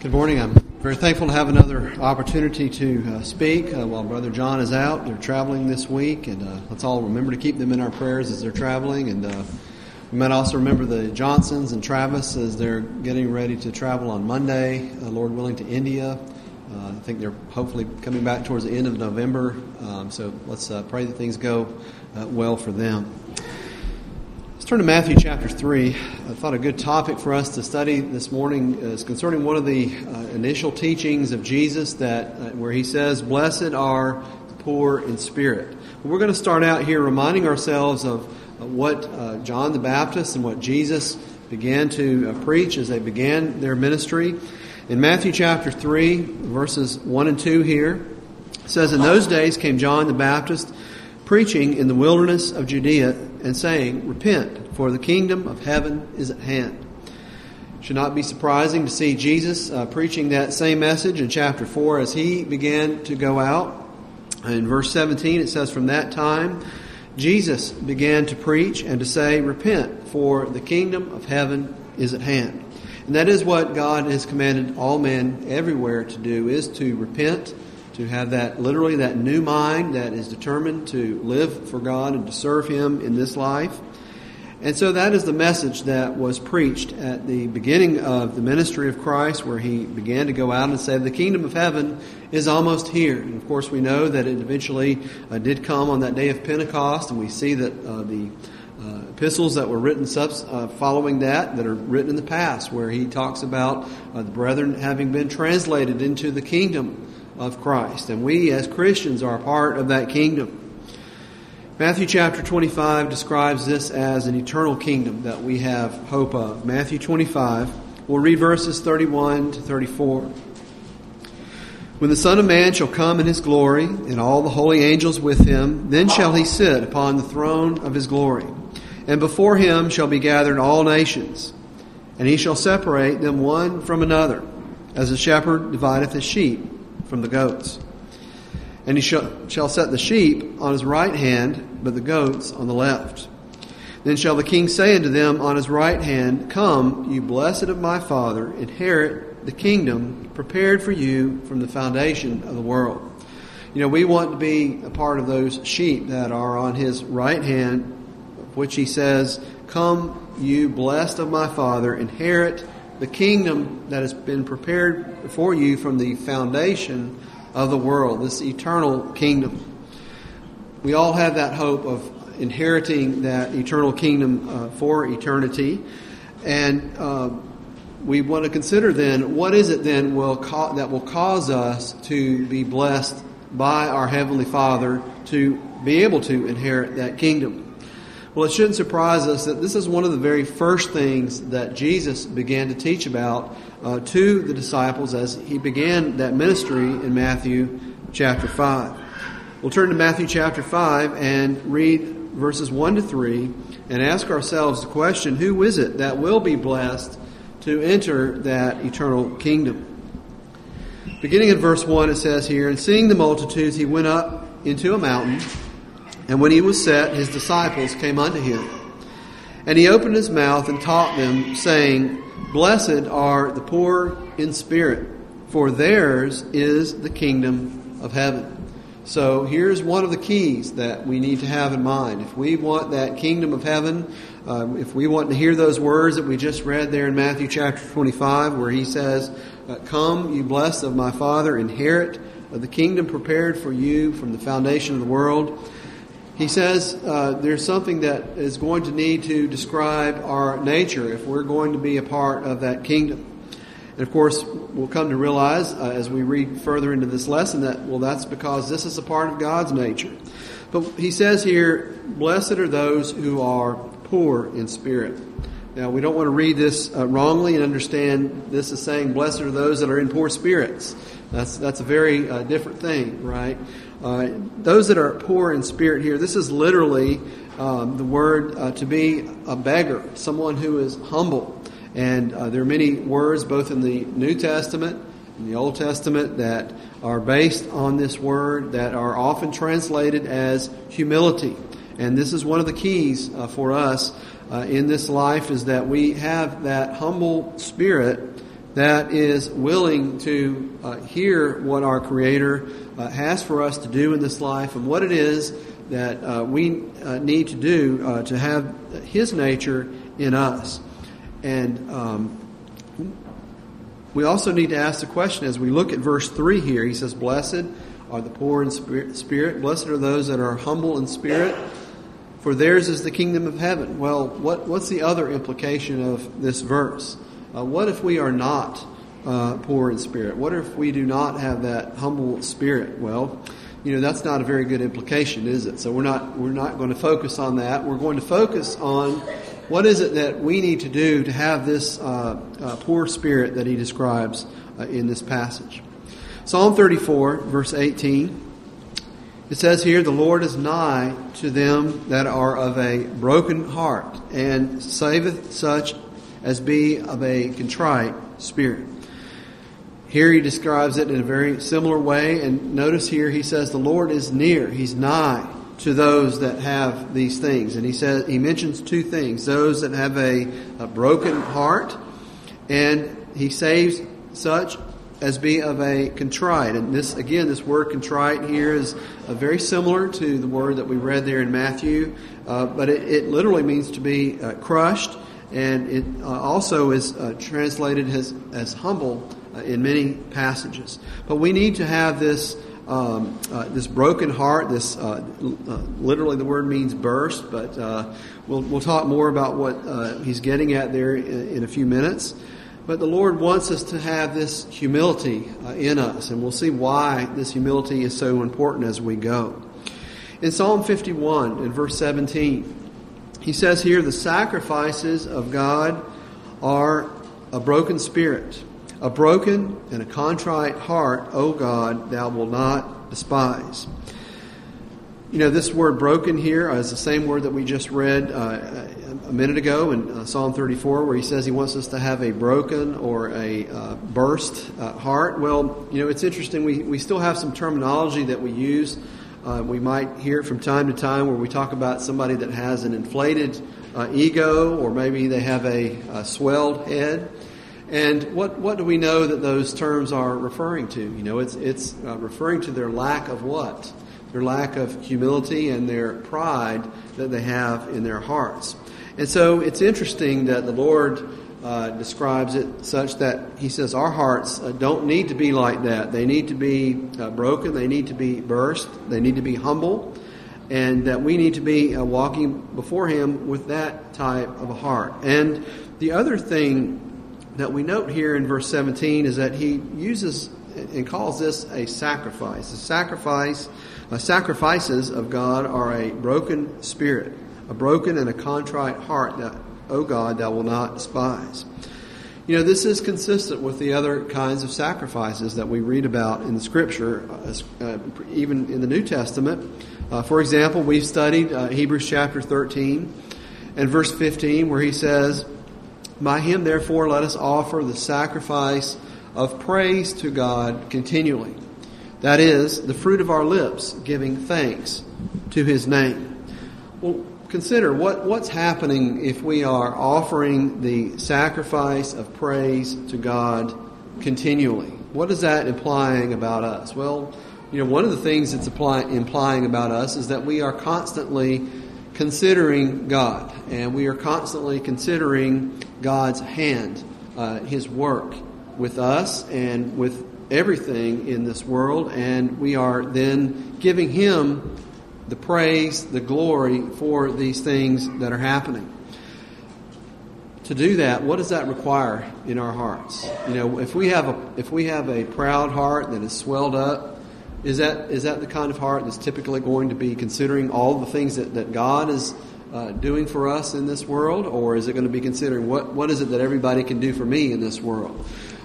Good morning. I'm very thankful to have another opportunity to speak while Brother John is out. They're traveling this week, and let's all remember to keep them in our prayers as they're traveling. And we might also remember the Johnsons and Travis as they're getting ready to travel on Monday, Lord willing, to India. I think they're hopefully coming back towards the end of November. So let's pray that things go well for them. Let's turn to Matthew chapter 3. I thought a good topic for us to study this morning is concerning one of the initial teachings of Jesus that where he says, "Blessed are the poor in spirit." We're going to start out here reminding ourselves of what John the Baptist and what Jesus began to preach as they began their ministry. In Matthew chapter 3, verses 1 and 2 here, it says, "In those days came John the Baptist, preaching in the wilderness of Judea, and saying, Repent, for the kingdom of heaven is at hand." It should not be surprising to see Jesus preaching that same message in chapter 4 as he began to go out. In verse 17 it says, "From that time Jesus began to preach and to say, Repent, for the kingdom of heaven is at hand." And that is what God has commanded all men everywhere to do, is to repent, to have that, literally, that new mind that is determined to live for God and to serve Him in this life. And so that is the message that was preached at the beginning of the ministry of Christ, where He began to go out and say, the kingdom of heaven is almost here. And of course we know that it eventually did come on that day of Pentecost, and we see that the epistles that were written following that are written in the past, where He talks about the brethren having been translated into the kingdom of Christ. And we as Christians are a part of that kingdom. Matthew chapter 25 describes this as an eternal kingdom that we have hope of. Matthew 25, we'll read verses 31 to 34. "When the Son of Man shall come in His glory, and all the holy angels with Him, then shall He sit upon the throne of His glory. And before Him shall be gathered all nations. And He shall separate them one from another, as a shepherd divideth his sheep from the goats. And He shall set the sheep on His right hand, but the goats on the left. Then shall the King say unto them on His right hand, Come, you blessed of my Father, inherit the kingdom prepared for you from the foundation of the world." You know, we want to be a part of those sheep that are on His right hand, which He says, "Come, you blessed of my Father, inherit the kingdom that has been prepared for you from the foundation of the world," this eternal kingdom. We all have that hope of inheriting that eternal kingdom for eternity. And we want to consider then, what is it then that will cause us to be blessed by our Heavenly Father to be able to inherit that kingdom? Well, it shouldn't surprise us that this is one of the very first things that Jesus began to teach about to the disciples as He began that ministry in Matthew chapter 5. We'll turn to Matthew chapter 5 and read verses 1 to 3 and ask ourselves the question, who is it that will be blessed to enter that eternal kingdom? Beginning in verse 1, it says here, "And seeing the multitudes, He went up into a mountain, and when He was set, His disciples came unto Him. And He opened His mouth and taught them, saying, Blessed are the poor in spirit, for theirs is the kingdom of heaven." So here's one of the keys that we need to have in mind. If we want that kingdom of heaven, if we want to hear those words that we just read there in Matthew chapter 25, where He says, "Come, you blessed of my Father, inherit the kingdom prepared for you from the foundation of the world," He says there's something that is going to need to describe our nature if we're going to be a part of that kingdom. And of course, we'll come to realize as we read further into this lesson that, well, that's because this is a part of God's nature. But He says here, "Blessed are those who are poor in spirit." Now, we don't want to read this wrongly and understand this as saying, "Blessed are those that are in poor spirits." That's a very different thing, right? Those that are poor in spirit here, this is literally the word to be a beggar, someone who is humble. And there are many words both in the New Testament and the Old Testament that are based on this word that are often translated as humility. And this is one of the keys for us in this life, is that we have that humble spirit that is willing to hear what our Creator has for us to do in this life and what it is that we need to do to have His nature in us. And we also need to ask the question as we look at verse 3 here. He says, "Blessed are the poor in spirit. Blessed are those that are humble in spirit, for theirs is the kingdom of heaven." Well, what's the other implication of this verse? What if we are not poor in spirit? What if we do not have that humble spirit? Well, that's not a very good implication, is it? So we're not going to focus on that. We're going to focus on what is it that we need to do to have this poor spirit that he describes in this passage. Psalm 34, verse 18, it says here, "The Lord is nigh to them that are of a broken heart, and saveth such as be of a contrite spirit." Here he describes it in a very similar way, and notice here he says the Lord is near, He's nigh to those that have these things. And he mentions two things: those that have a broken heart, and he saves such as be of a contrite. And this word contrite here is very similar to the word that we read there in Matthew, but it literally means to be crushed, and it also is translated as humble in many passages. But we need to have this broken heart. This literally the word means burst, but we'll talk more about what he's getting at there in a few minutes. But the Lord wants us to have this humility in us, and we'll see why this humility is so important as we go. In Psalm 51, in verse 17, he says here, "The sacrifices of God are a broken spirit. A broken and a contrite heart, O God, thou wilt not despise." This word broken here is the same word that we just read a minute ago in Psalm 34, where he says he wants us to have a broken or a burst heart. Well, it's interesting. We still have some terminology that we use. We might hear it from time to time where we talk about somebody that has an inflated ego, or maybe they have a swelled head. And what do we know that those terms are referring to? It's referring to their lack of what? Their lack of humility and their pride that they have in their hearts. And so it's interesting that the Lord describes it such that he says our hearts don't need to be like that. They need to be broken. They need to be burst. They need to be humble. And that we need to be walking before him with that type of a heart. And the other thing that we note here in verse 17 is that he uses and calls this a sacrifice. Sacrifices of God are a broken spirit, a broken and a contrite heart that, O God, thou wilt not despise. This is consistent with the other kinds of sacrifices that we read about in the Scripture, even in the New Testament. For example, we've studied Hebrews chapter 13 and verse 15, where he says, "By him, therefore, let us offer the sacrifice of praise to God continually. That is, the fruit of our lips, giving thanks to his name." Well, consider what's happening if we are offering the sacrifice of praise to God continually. What is that implying about us? Well, one of the things it's implying about us is that we are constantly considering God, and we are constantly considering God's hand, his work with us and with everything in this world, and we are then giving him the praise, the glory for these things that are happening. To do that, what does that require in our hearts? If we have a proud heart that is swelled up, is that the kind of heart that's typically going to be considering all the things that God is doing for us in this world, or is it going to be considering what is it that everybody can do for me in this world?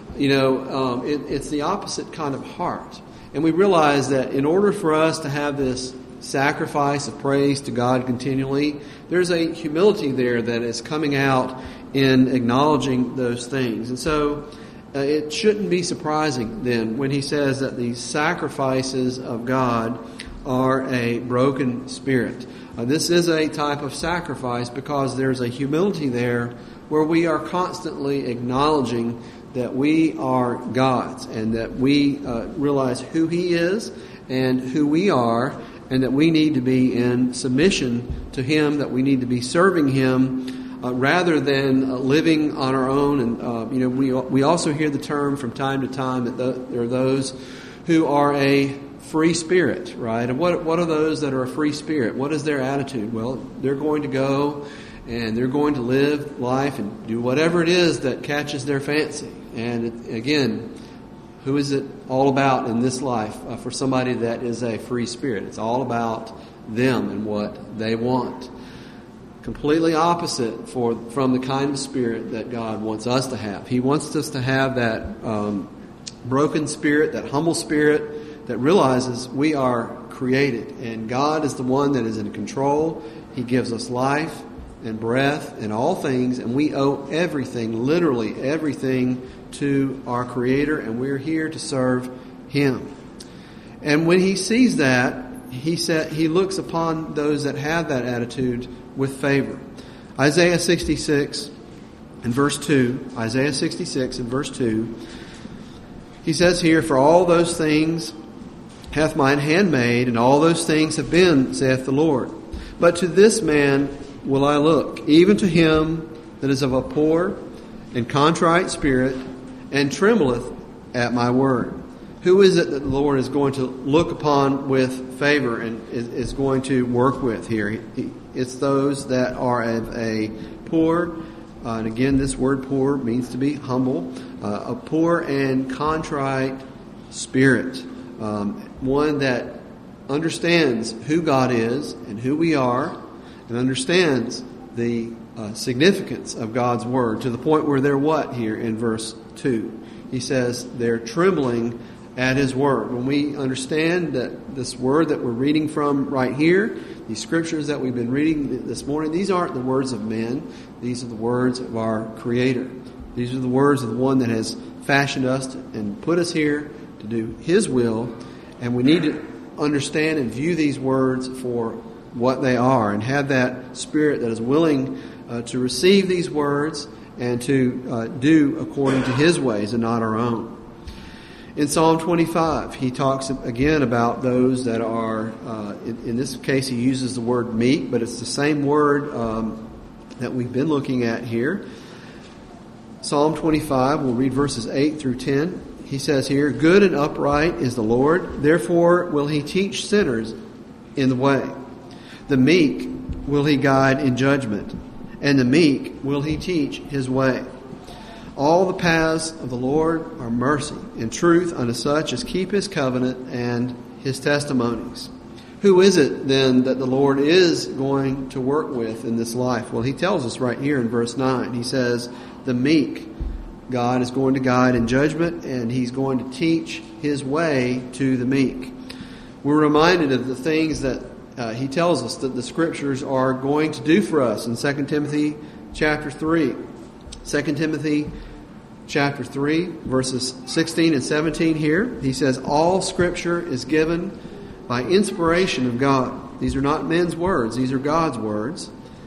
It's the opposite kind of heart. And we realize that in order for us to have this sacrifice of praise to God continually, there's a humility there that is coming out in acknowledging those things. And so it shouldn't be surprising then when he says that the sacrifices of God are a broken spirit. This is a type of sacrifice because there's a humility there where we are constantly acknowledging that we are God's, and that we realize who He is and who we are, and that we need to be in submission to Him, that we need to be serving Him rather than living on our own. And we also hear the term from time to time that there are those who are a free spirit, right? And what are those that are a free spirit? What is their attitude? Well, they're going to go and they're going to live life and do whatever it is that catches their fancy. And again, who is it all about in this life for somebody that is a free spirit? It's all about them and what they want. Completely opposite from the kind of spirit that God wants us to have. He wants us to have that broken spirit, that humble spirit that realizes we are created and God is the one that is in control. He gives us life and breath and all things, and we owe everything, literally everything, to our Creator, and we're here to serve Him. And when He sees that, He looks upon those that have that attitude with favor. Isaiah 66 and verse 2, Isaiah 66 and verse 2, He says here, "For all those things hath mine hand made, and all those things have been, saith the Lord. But to this man will I look, even to him that is of a poor and contrite spirit, and trembleth at my word." Who is it that the Lord is going to look upon with favor and is going to work with here? It's those that are of a poor, and again this word poor means to be humble, a poor and contrite spirit. One that understands who God is and who we are, and understands the significance of God's Word, to the point where they're what here in verse 2? He says they're trembling at His Word. When we understand that this Word that we're reading from right here, these Scriptures that we've been reading this morning, these aren't the words of men. These are the words of our Creator. These are the words of the one that has fashioned us and put us here to do His will. And we need to understand and view these words for what they are, and have that spirit that is willing to receive these words and to do according to His ways and not our own. In Psalm 25, he talks again about those that are, in this case he uses the word meek, but it's the same word that we've been looking at here. Psalm 25, we'll read verses 8 through 10. He says here, "Good and upright is the Lord, therefore will He teach sinners in the way. The meek will He guide in judgment, and the meek will He teach His way. All the paths of the Lord are mercy and truth unto such as keep His covenant and His testimonies." Who is it then that the Lord is going to work with in this life? Well, He tells us right here in verse 9. He says, the meek God is going to guide in judgment, and He's going to teach His way to the meek. We're reminded of the things that He tells us that the Scriptures are going to do for us in 2 Timothy chapter 3. 2 Timothy chapter 3, verses 16 and 17 here. He says, all Scripture is given by inspiration of God. These are not men's words. These are God's words.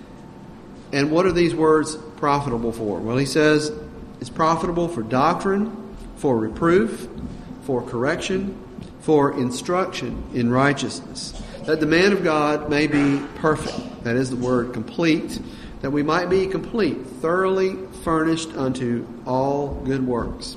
And what are these words profitable for? Well, he says it's profitable for doctrine, for reproof, for correction, for instruction in righteousness, that the man of God may be perfect. That is the word complete. That we might be complete, thoroughly furnished unto all good works.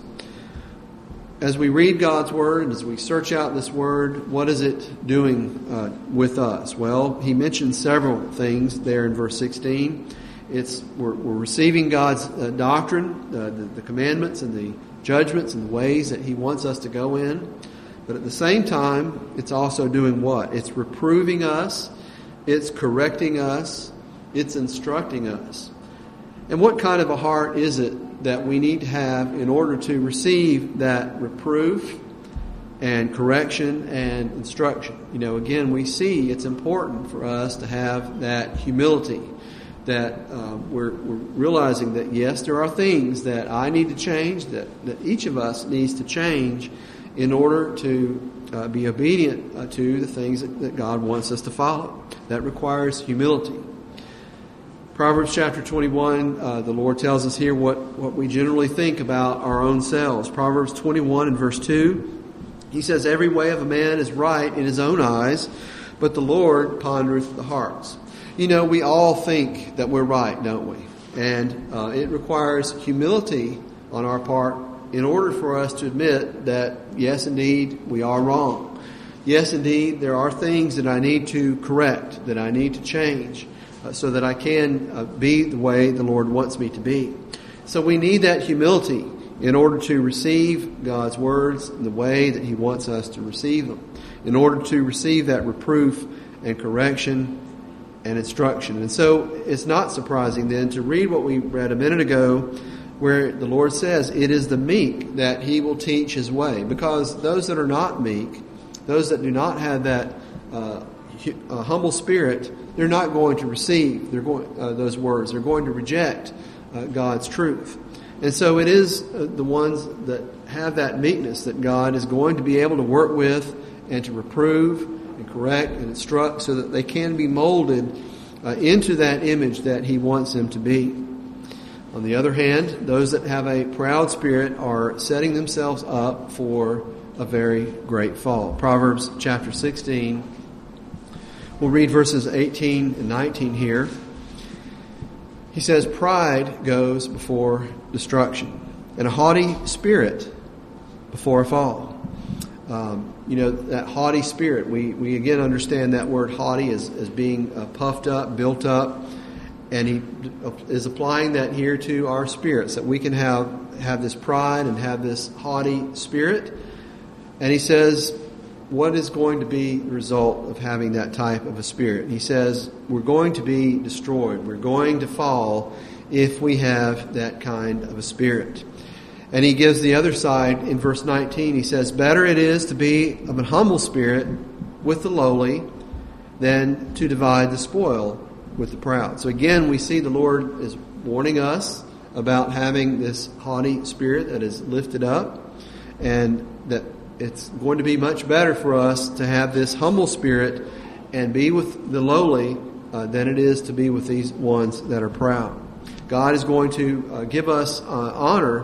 As we read God's Word and as we search out this Word, what is it doing with us? Well, he mentions several things there in verse 16. We're receiving God's doctrine, the commandments and the judgments and the ways that He wants us to go in. But at the same time, it's also doing what? It's reproving us. It's correcting us. It's instructing us. And what kind of a heart is it that we need to have in order to receive that reproof and correction and instruction? You know, again, we see it's important for us to have that humility, that we're realizing that, yes, there are things that I need to change, that each of us needs to change in order to be obedient to the things that God wants us to follow. That requires humility. Proverbs chapter 21, the Lord tells us here what we generally think about our own selves. Proverbs 21 and verse 2, he says, "Every way of a man is right in his own eyes, but the Lord pondereth the hearts." You know, we all think that we're right, don't we? And it requires humility on our part in order for us to admit that, yes, indeed, we are wrong. Yes, indeed, there are things that I need to correct, that I need to change, so that I can be the way the Lord wants me to be. So we need that humility in order to receive God's words in the way that He wants us to receive them, in order to receive that reproof and correction and instruction. And so it's not surprising then to read what we read a minute ago, where the Lord says, "It is the meek that He will teach His way." Because those that are not meek, those that do not have that humble spirit, they're not going to receive those words. They're going to reject God's truth. And so it is the ones that have that meekness that God is going to be able to work with and to reprove and correct and instruct, so that they can be molded into that image that He wants them to be. On the other hand, those that have a proud spirit are setting themselves up for a very great fall. Proverbs chapter 16. We'll read verses 18 and 19 here. He says, "Pride goes before destruction, and a haughty spirit before a fall." That haughty spirit, we again understand that word haughty as being puffed up, built up, and he is applying that here to our spirits, that we can have this pride and have this haughty spirit. And he says, what is going to be the result of having that type of a spirit? He says, we're going to be destroyed. We're going to fall if we have that kind of a spirit. And he gives the other side in verse 19. He says, "Better it is to be of an humble spirit with the lowly than to divide the spoil with the proud." So again, we see the Lord is warning us about having this haughty spirit that is lifted up, and that it's going to be much better for us to have this humble spirit and be with the lowly than it is to be with these ones that are proud. God is going to give us honor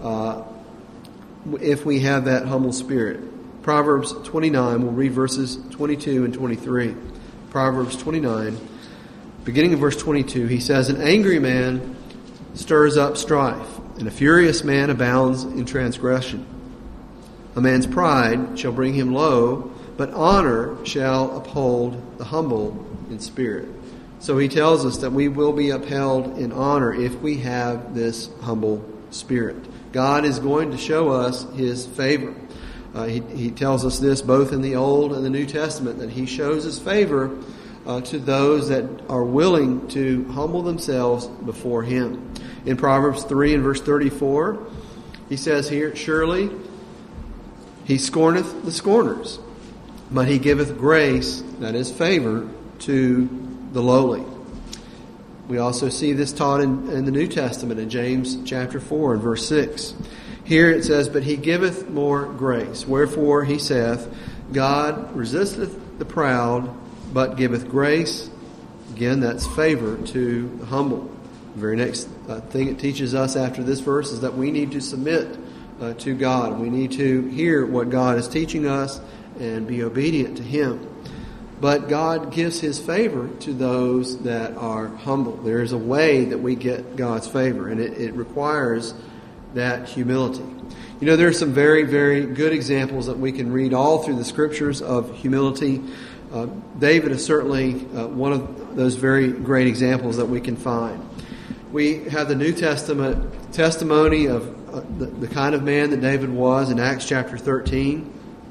if we have that humble spirit. Proverbs 29, we'll read verses 22 and 23. Proverbs 29, beginning of verse 22, he says, "An angry man stirs up strife, and a furious man abounds in transgression. A man's pride shall bring him low, but honor shall uphold the humble in spirit." So he tells us that we will be upheld in honor if we have this humble spirit. God is going to show us His favor. He tells us this both in the Old and the New Testament, that He shows His favor to those that are willing to humble themselves before Him. In Proverbs 3 and verse 34, he says here, "Surely He scorneth the scorners, but He giveth grace," that is favor, "to the lowly." We also see this taught in the New Testament in James chapter 4 and verse 6. Here it says, "But He giveth more grace. Wherefore He saith, God resisteth the proud, but giveth grace." Again, that's favor to the humble. The very next thing it teaches us after this verse is that we need to submit to God. We need to hear what God is teaching us and be obedient to Him. But God gives His favor to those that are humble. There is a way that we get God's favor, and it requires that humility. You know, there are some very, very good examples that we can read all through the Scriptures of humility. David is certainly one of those very great examples that we can find. We have the New Testament testimony of the kind of man that David was in Acts chapter 13.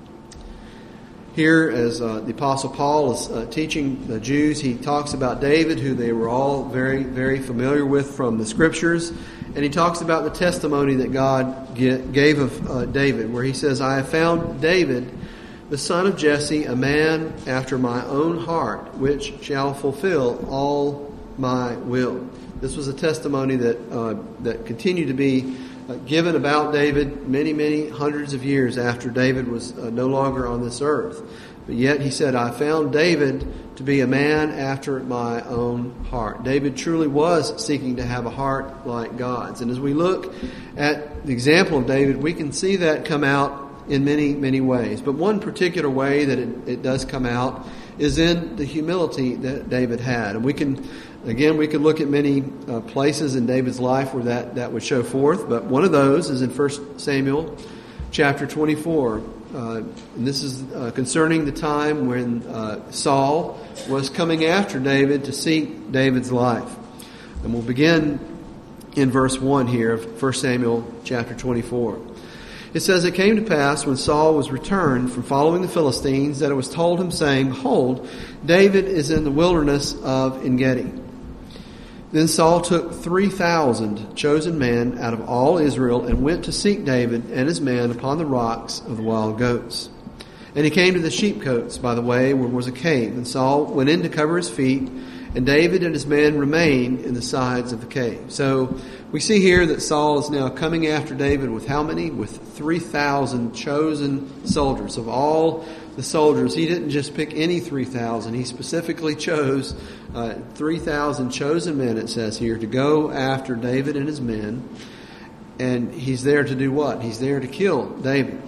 Here, as the Apostle Paul is teaching the Jews, he talks about David, who they were all very, very familiar with from the Scriptures. And he talks about the testimony that God gave of David, where he says, "I have found David, the son of Jesse, a man after my own heart, which shall fulfill all my will." This was a testimony that continued to be given about David many, many hundreds of years after David was no longer on this earth. But yet he said, "I found David, to be a man after my own heart. David truly was seeking to have a heart like God's. And as we look at the example of David, we can see that come out in many, many ways. But one particular way that it does come out is in the humility that David had. And we can look at many places in David's life where that would show forth. But one of those is in 1 Samuel chapter 24. And this is concerning the time when Saul was coming after David to seek David's life. And we'll begin in verse 1 here of 1 Samuel chapter 24. It says, "It came to pass when Saul was returned from following the Philistines that it was told him, saying, Behold, David is in the wilderness of En-gedi. Then Saul took 3,000 chosen men out of all Israel and went to seek David and his men upon the rocks of the wild goats. And he came to the sheepcotes by the way where was a cave. And Saul went in to cover his feet, and David and his men remained in the sides of the cave." So we see here that Saul is now coming after David with how many? With 3,000 chosen soldiers. Of all the soldiers, he didn't just pick any 3,000. He specifically chose 3,000 chosen men, it says here, to go after David and his men. And he's there to do what? He's there to kill David.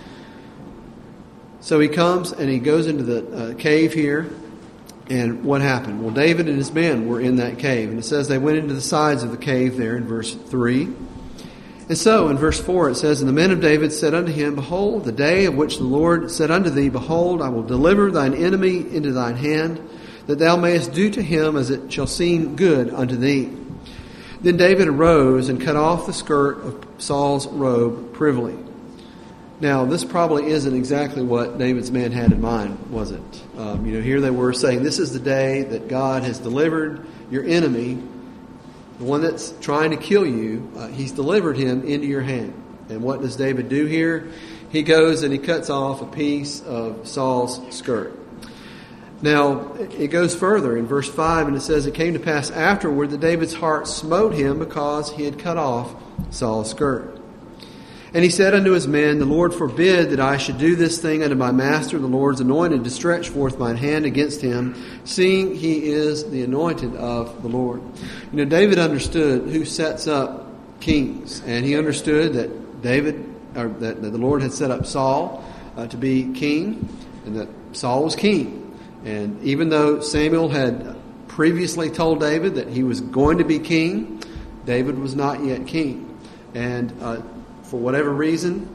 So he comes and he goes into the cave here. And what happened? Well, David and his men were in that cave. And it says they went into the sides of the cave there in verse 3. And so in verse 4 it says, "And the men of David said unto him, Behold, the day of which the Lord said unto thee, Behold, I will deliver thine enemy into thine hand, that thou mayest do to him as it shall seem good unto thee. Then David arose and cut off the skirt of Saul's robe privily." Now, this probably isn't exactly what David's men had in mind, was it? Here they were saying, this is the day that God has delivered your enemy, the one that's trying to kill you. He's delivered him into your hand. And what does David do here? He goes and he cuts off a piece of Saul's skirt. Now, it goes further in verse 5, and it says, "It came to pass afterward that David's heart smote him because he had cut off Saul's skirt. And he said unto his men, The Lord forbid that I should do this thing unto my master, the Lord's anointed, to stretch forth mine hand against him, seeing he is the anointed of the Lord." David understood who sets up kings, and he understood that that the Lord had set up Saul to be king, and that Saul was king. And even though Samuel had previously told David that he was going to be king, David was not yet king. And for whatever reason,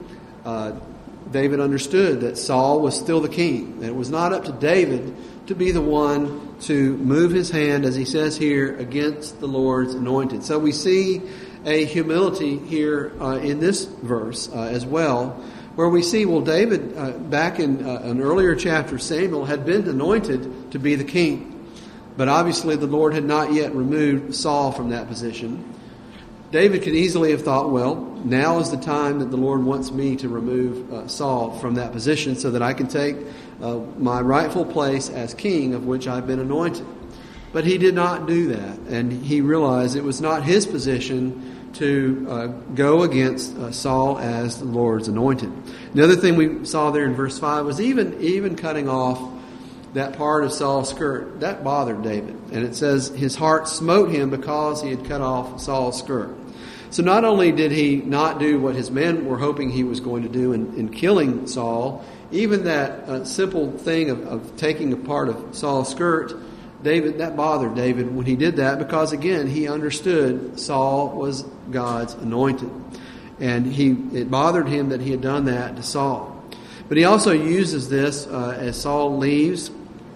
David understood that Saul was still the king. And it was not up to David to be the one to move his hand, as he says here, against the Lord's anointed. So we see a humility here in this verse as well, where we see, well, David, back in an earlier chapter, Samuel had been anointed to be the king. But obviously the Lord had not yet removed Saul from that position. David could easily have thought, well, now is the time that the Lord wants me to remove Saul from that position so that I can take my rightful place as king, of which I've been anointed. But he did not do that, and he realized it was not his position to go against Saul as the Lord's anointed. Another thing we saw there in verse 5 was even cutting off that part of Saul's skirt. That bothered David. And it says his heart smote him because he had cut off Saul's skirt. So not only did he not do what his men were hoping he was going to do in killing Saul, even that simple thing of taking a part of Saul's skirt, that bothered David when he did that, because again, he understood Saul was God's anointed. And it bothered him that he had done that to Saul. But he also uses this as Saul leaves.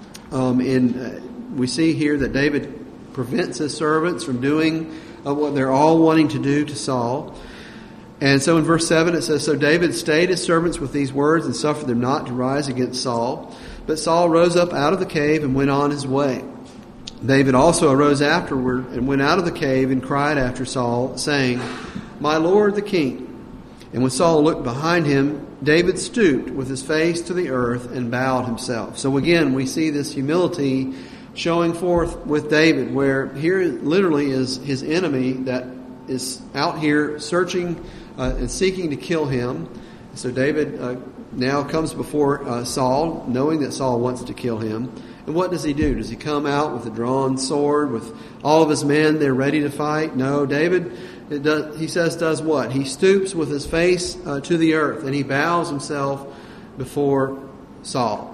We see here that David prevents his servants from doing what they're all wanting to do to Saul. And so in verse 7 it says, "So David stayed his servants with these words and suffered them not to rise against Saul. But Saul rose up out of the cave and went on his way. David also arose afterward and went out of the cave and cried after Saul, saying, My Lord the king. And when Saul looked behind him, David stooped with his face to the earth and bowed himself." So again, we see this humility showing forth with David, where here literally is his enemy that is out here searching and seeking to kill him. So David now comes before Saul, knowing that Saul wants to kill him. And what does he do? Does he come out with a drawn sword, with all of his men there ready to fight? No, David, does what? He stoops with his face to the earth, and he bows himself before Saul.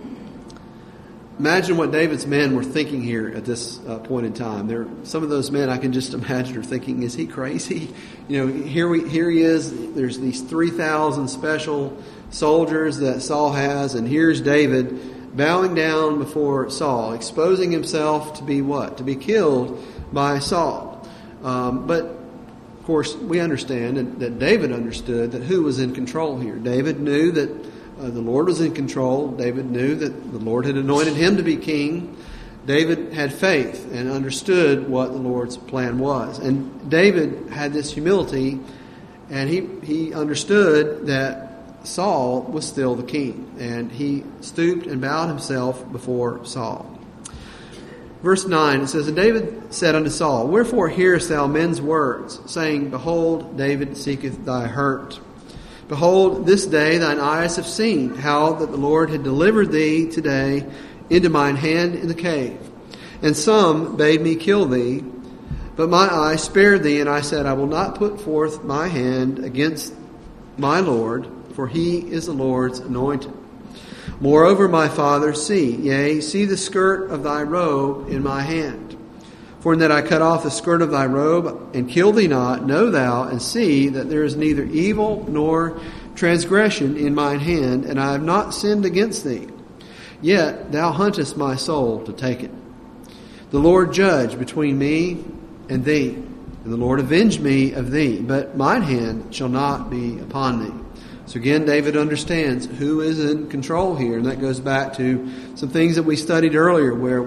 Imagine what David's men were thinking here at this point in time. Some of those men I can just imagine are thinking, "Is he crazy? Here he is. There's these 3,000 special soldiers that Saul has, and here's David bowing down before Saul, exposing himself to be what? To be killed by Saul." But of course, we understand that David understood that who was in control here. David knew that the Lord was in control. David knew that the Lord had anointed him to be king. David had faith and understood what the Lord's plan was. And David had this humility, and he understood that Saul was still the king. And he stooped and bowed himself before Saul. Verse 9, it says, "And David said unto Saul, Wherefore hearest thou men's words, saying, Behold, David seeketh thy hurt? Behold, this day thine eyes have seen how that the Lord had delivered thee today into mine hand in the cave. And some bade me kill thee, but my eye spared thee, and I said, I will not put forth my hand against my Lord, for he is the Lord's anointed. Moreover, my father, see the skirt of thy robe in my hand. For in that I cut off the skirt of thy robe, and kill thee not, know thou, and see that there is neither evil nor transgression in mine hand, and I have not sinned against thee. Yet thou huntest my soul to take it. The Lord judge between me and thee, and the Lord avenge me of thee, but mine hand shall not be upon thee." So again, David understands who is in control here, and that goes back to some things that we studied earlier, where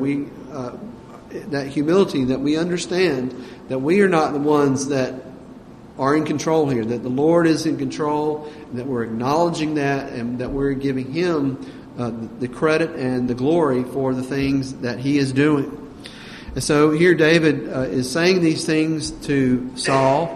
that humility, that we understand that we are not the ones that are in control here, that the Lord is in control, and that we're acknowledging that, and that we're giving Him the credit and the glory for the things that He is doing. And so here David is saying these things to Saul,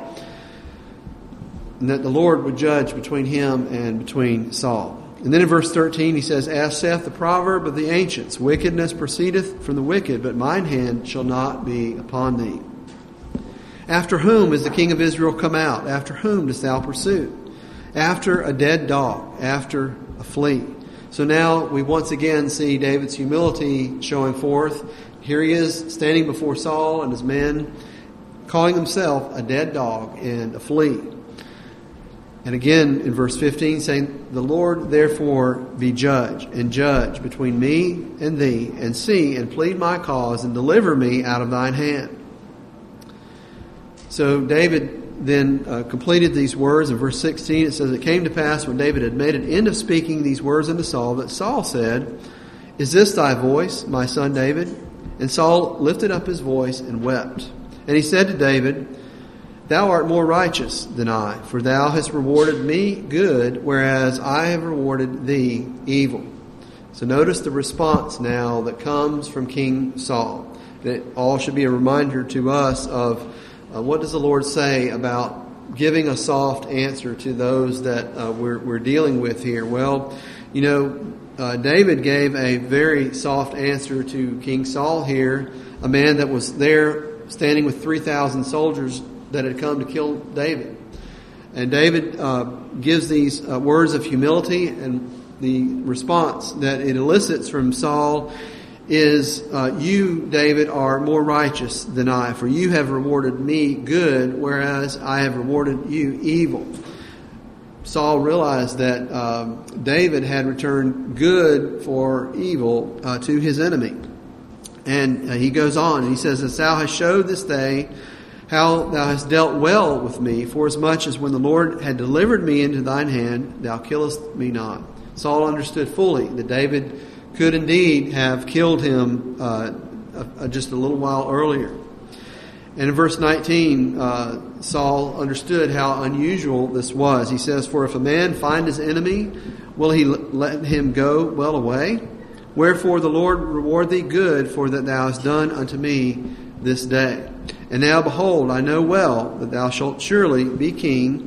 and that the Lord would judge between him and between Saul. And then in verse 13 he says, "As saith the proverb of the ancients, wickedness proceedeth from the wicked, but mine hand shall not be upon thee. After whom is the king of Israel come out? After whom dost thou pursue? After a dead dog, after a flea." So now we once again see David's humility showing forth. Here he is standing before Saul and his men, calling himself a dead dog and a flea. And again in verse 15 saying, "The Lord therefore be judge, and judge between me and thee, and see and plead my cause, and deliver me out of thine hand." So David then completed these words. In verse 16 it says, "It came to pass when David had made an end of speaking these words unto Saul, that Saul said, Is this thy voice, my son David? And Saul lifted up his voice and wept. And he said to David, Thou art more righteous than I, for thou hast rewarded me good, whereas I have rewarded thee evil." So notice the response now that comes from King Saul. That all should be a reminder to us of what does the Lord say about giving a soft answer to those that we're dealing with here. Well, David gave a very soft answer to King Saul here, a man that was there standing with 3,000 soldiers that had come to kill David. And David gives these words of humility, and the response that it elicits from Saul is, "You, David, are more righteous than I, for you have rewarded me good, whereas I have rewarded you evil." Saul realized that David had returned good for evil to his enemy. And he goes on and he says, "As thou hast showed this day how thou hast dealt well with me, forasmuch as when the Lord had delivered me into thine hand, thou killest me not." Saul understood fully that David could indeed have killed him just a little while earlier. And in verse 19, Saul understood how unusual this was. He says, "For if a man find his enemy, will he let him go well away? Wherefore the Lord reward thee good for that thou hast done unto me this day. And now behold, I know well that thou shalt surely be king,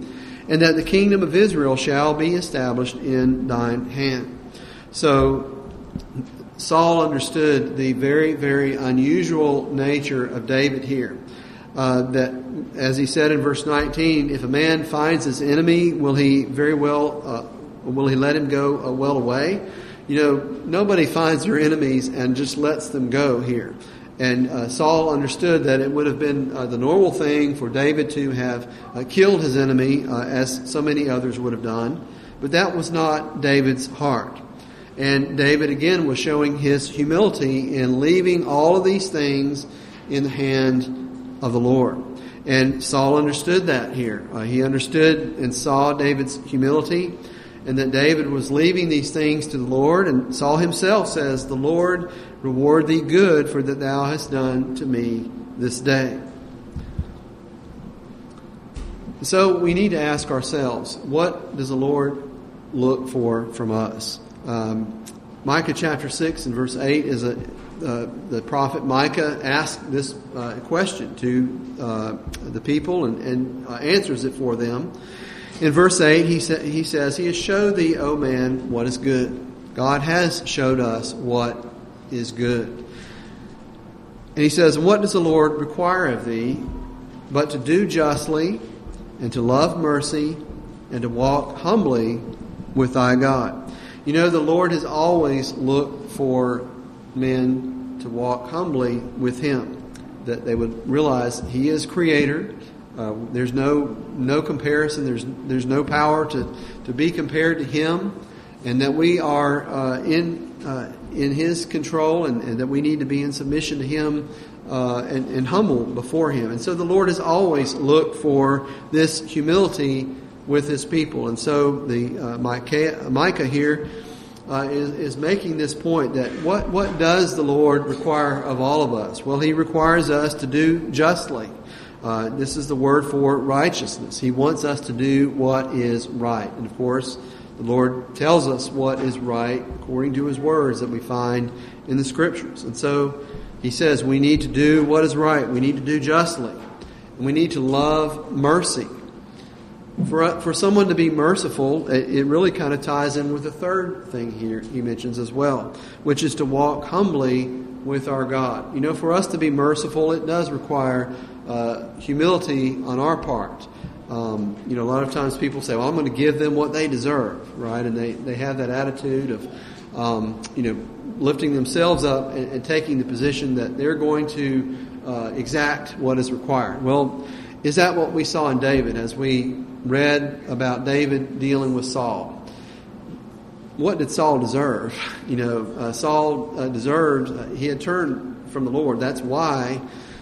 and that the kingdom of Israel shall be established in thine hand. So Saul understood the very, very unusual nature of David here. That, as he said in verse 19, if a man finds his enemy, will he let him go well away? Nobody finds their enemies and just lets them go here. And Saul understood that it would have been the normal thing for David to have killed his enemy, as so many others would have done. But that was not David's heart. And David, again, was showing his humility in leaving all of these things in the hand of the Lord. And Saul understood that here. He understood and saw David's humility, and that David was leaving these things to the Lord. And Saul himself says, "The Lord reward thee good for that thou hast done to me this day." So we need to ask ourselves, what does the Lord look for from us? Micah chapter 6 and verse 8 is the prophet Micah asked this question to the people and answers it for them. In verse 8, he says, "He has showed thee, O man, what is good." God has showed us what is good. And he says, "What does the Lord require of thee, but to do justly, and to love mercy, and to walk humbly with thy God." The Lord has always looked for men to walk humbly with Him, that they would realize He is Creator. There's no comparison. There's no power to be compared to Him, and that we are in His control, and that we need to be in submission to Him and humble before Him. And so the Lord has always looked for this humility with His people. And so the Micah here is making this point that what does the Lord require of all of us? Well, He requires us to do justly. This is the word for righteousness. He wants us to do what is right. And of course, the Lord tells us what is right according to His words that we find in the Scriptures. And so He says we need to do what is right. We need to do justly. And we need to love mercy. For someone to be merciful, it really kind of ties in with the third thing here he mentions as well, which is to walk humbly with our God. For us to be merciful, it does require humility on our part. A lot of times people say, well, I'm going to give them what they deserve, right? And they have that attitude of, lifting themselves up and taking the position that they're going to exact what is required. Well, is that what we saw in David as we read about David dealing with Saul? What did Saul deserve? Saul deserved, he had turned from the Lord. That's why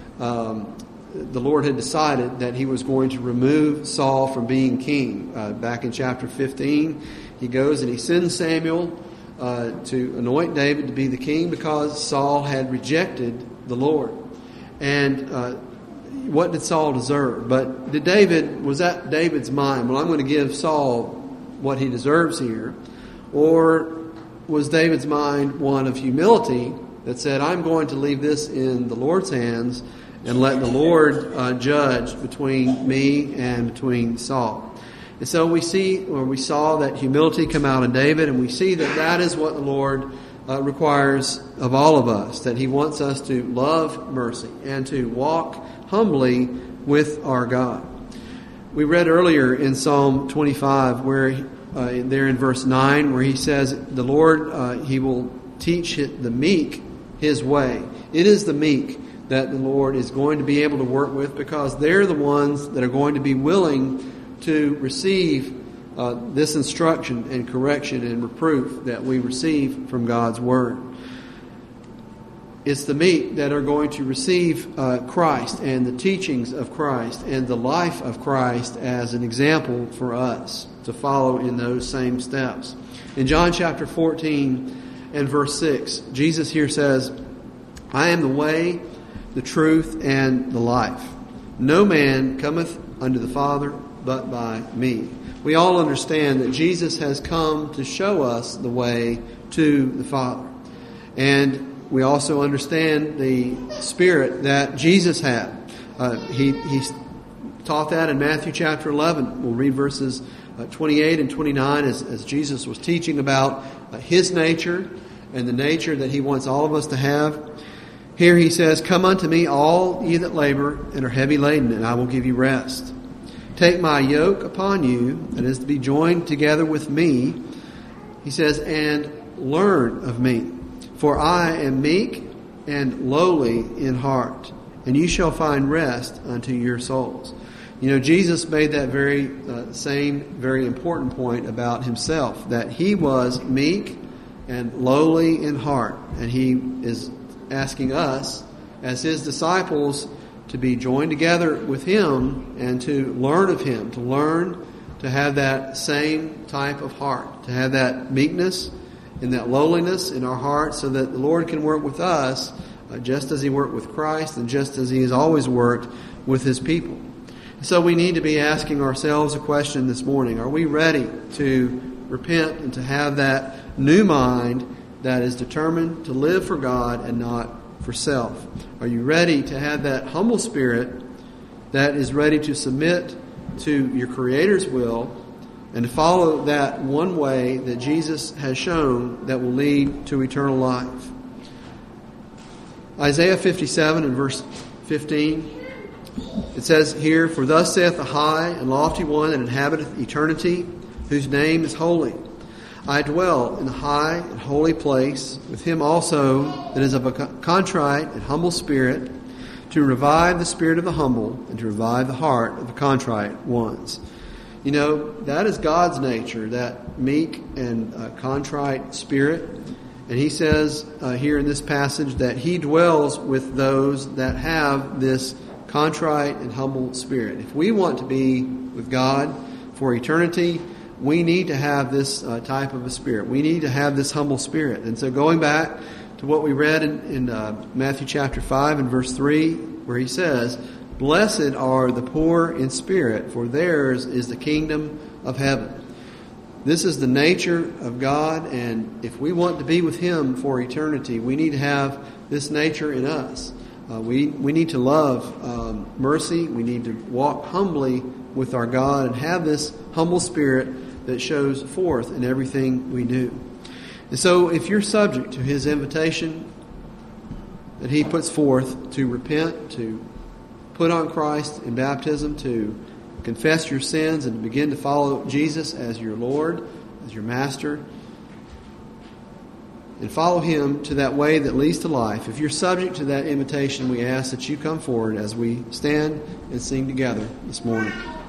the Lord had decided that He was going to remove Saul from being king. Back in chapter 15, He goes and He sends Samuel to anoint David to be the king because Saul had rejected the Lord. And what did Saul deserve? But was that David's mind? Well, I'm going to give Saul what he deserves here. Or was David's mind one of humility that said, I'm going to leave this in the Lord's hands and let the Lord judge between me and between Saul? And so we saw that humility come out in David, and we see that is what the Lord requires of all of us, that He wants us to love mercy and to walk humbly with our God. We read earlier in Psalm 25 where there in verse 9 where He says the Lord, He will teach the meek His way. It is the meek that the Lord is going to be able to work with, because they're the ones that are going to be willing to receive this instruction and correction and reproof that we receive from God's Word. It's the meek that are going to receive Christ and the teachings of Christ and the life of Christ as an example for us to follow in those same steps. In John chapter 14 and verse 6, Jesus here says, I am the way, the truth, and the life. No man cometh unto the Father but by me. We all understand that Jesus has come to show us the way to the Father. And we also understand the spirit that Jesus had. He taught that in Matthew chapter 11. We'll read verses 28 and 29 as Jesus was teaching about His nature and the nature that He wants all of us to have. Here He says, "Come unto me, all ye that labor and are heavy laden, and I will give you rest. Take my yoke upon you, that is to be joined together with me," He says, "and learn of me. For I am meek and lowly in heart, and you shall find rest unto your souls." You know, Jesus made that very very important point about Himself, that He was meek and lowly in heart. And He is asking us, as His disciples, to be joined together with Him and to learn of Him, to learn to have that same type of heart, to have that meekness and that lowliness in our hearts, so that the Lord can work with us just as He worked with Christ and just as He has always worked with His people. So we need to be asking ourselves a question this morning. Are we ready to repent and to have that new mind that is determined to live for God and not for self? Are you ready to have that humble spirit that is ready to submit to your Creator's will and to follow that one way that Jesus has shown that will lead to eternal life? Isaiah 57 and verse 15, it says here, "For thus saith the high and lofty one that inhabiteth eternity, whose name is holy. I dwell in the high and holy place, with him also that is of a contrite and humble spirit, to revive the spirit of the humble, and to revive the heart of the contrite ones." You know, that is God's nature, that meek and contrite spirit. And He says here in this passage that He dwells with those that have this contrite and humble spirit. If we want to be with God for eternity, we need to have this type of a spirit. We need to have this humble spirit. And so going back to what we read in Matthew chapter 5 and verse 3, where He says, "Blessed are the poor in spirit, for theirs is the kingdom of heaven." This is the nature of God, and if we want to be with Him for eternity, we need to have this nature in us. We need to love mercy. We need to walk humbly with our God and have this humble spirit that shows forth in everything we do. And so if you're subject to His invitation that He puts forth to repent, to put on Christ in baptism, to confess your sins and to begin to follow Jesus as your Lord, as your Master, and follow Him to that way that leads to life. If you're subject to that invitation, we ask that you come forward as we stand and sing together this morning.